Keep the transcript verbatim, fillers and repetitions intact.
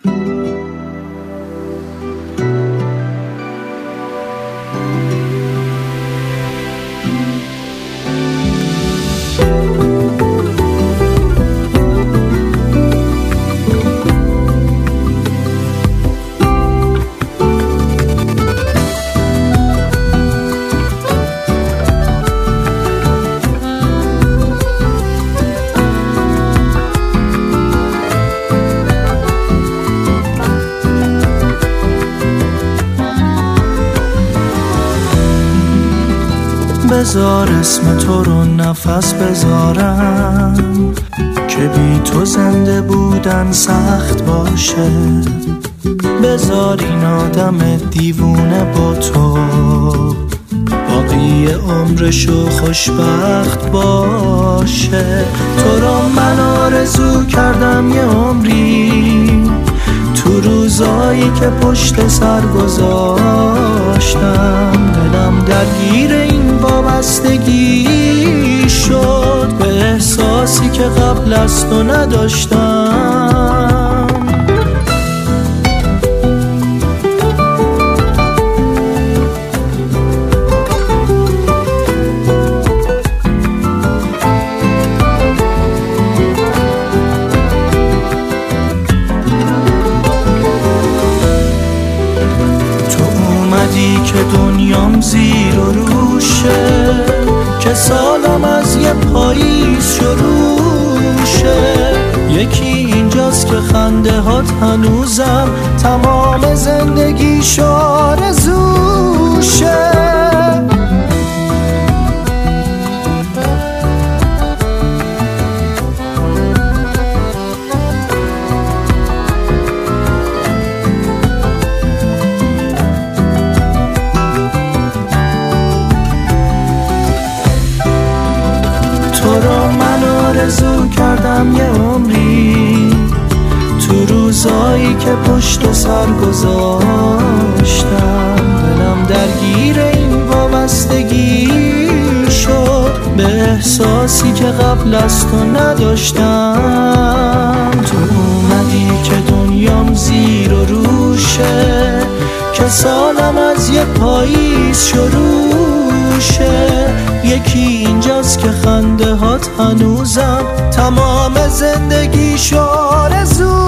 بذار اسم تو رو نفس بذارم که بی تو زنده بودن سخت باشه. بذار این آدم دیوونه با تو باقی عمرشو خوشبخت باشه. تو رو من آرزو کردم یه عمری، تو روزایی که پشت سر گذاشتم دلم درگیر این وابستگی شد به احساسی که قبل از تو نداشتم. که دنیام زیر و روشه، که سالم از یه پاییز شروشه. یکی اینجاست که خنده هات هنوزم تمام زندگیش آرزوشه. آرزو کردم یه عمری، تو روزایی که پشت سر گذاشتم دلم درگیر این وابستگی شد به احساسی که قبل از تو نداشتم. تو اومدی که دنیام زیر و روشه، که سالم از یه پاییز شروشه. یکی اینجاست که خنده هات هنوزم تمام زندگیش آرزو